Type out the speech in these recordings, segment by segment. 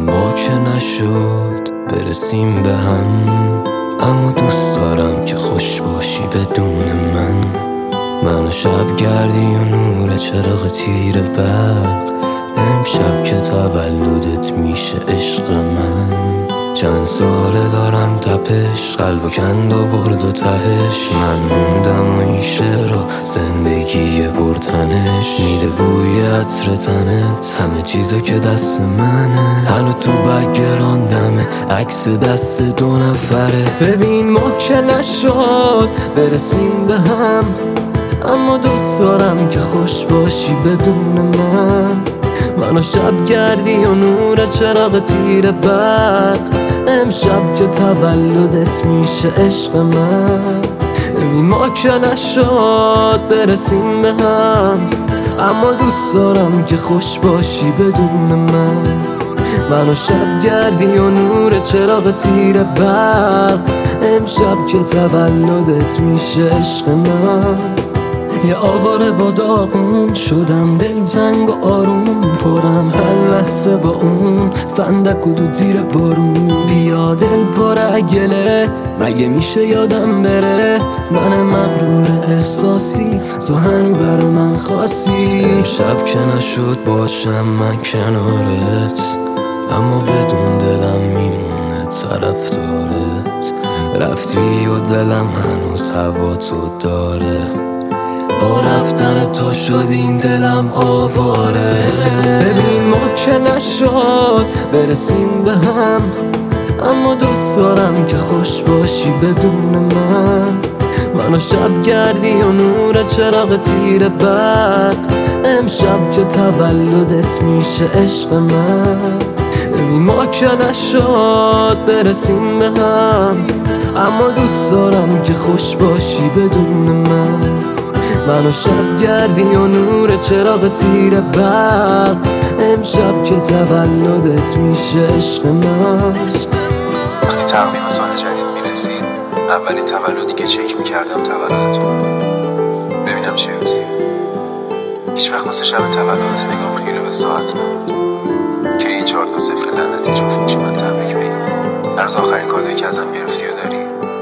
ما که نشد برسیم به هم، اما دوست دارم که خوش باشی بدون منو شب گردی و نور چراغ تیر برق. امشب که تولدت میشه عشق من. چند ساله دارم تپش، قلبو کند و برد و تهش. من موندم و این شعرها زندگی پرتنش. میده بوی عطر تنت همه چیزا که دست منه. هنو تو بگراندمه عکس دست دو نفره. ببین ما که نشد برسیم به هم، اما دوست دارم که خوش باشی بدون منو شب گردی و نور چراغ تیر برق. امشب که تولدت میشه عشق من. ببین ما که نشد برسیم به هم، اما دوست دارم که خوش باشی بدون منو شب گردی و نور چراغ تیر برق. امشب که تولدت میشه عشق من. یه آواره و داغون شدم، دل تنگ و آروم پرم هر لحظه با اون فندک و دود زیر بارون. بیا دل پره گله، مگه میشه یادم بره؟ من مغرور احساسی تو هنو بر من خاصی. شب که نشد باشم من کنارت، اما بدون دلم میمونه طرفدارت. رفتی و دلم هنوز هوا تو داره، با رفتن تو شد این دلم آواره. ببین ما که نشد برسیم به هم، اما دوست دارم که خوش باشی بدون منو شب گردی و نور چراغ تیر برق. امشب که تولدت میشه عشق من. ببین ما که نشد برسیم به هم، اما دوست دارم که خوش باشی بدون منو شب گردی و نور چراغ تیر برق. امشب که تولدت میشه عشق من. وقتی تقویم سال جدید میرسید، اولین تولدی که چک میکردم تولدتون، ببینم چه روزیه. هیچ وقت واسه شب تولدت نگام خیره به ساعت نبود که این 4 تا 0 لعنتی جفت میشه من تبریک بگم. هنوز آخرین کادویی که ازم گرفتی و داری.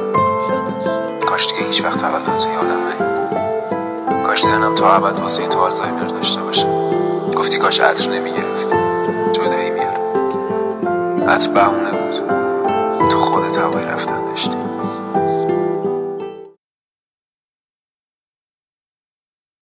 کاش دیگه هیچ وقت تولدتو یادم نیاد. کاش دیدنم تا ابد واسه تو آلزایمر داشته باشه. گفتی کاش عطر نمیگرفت، جدایی میاره. عطر بهونه بود، تو خودت هوای رفتن داشتی.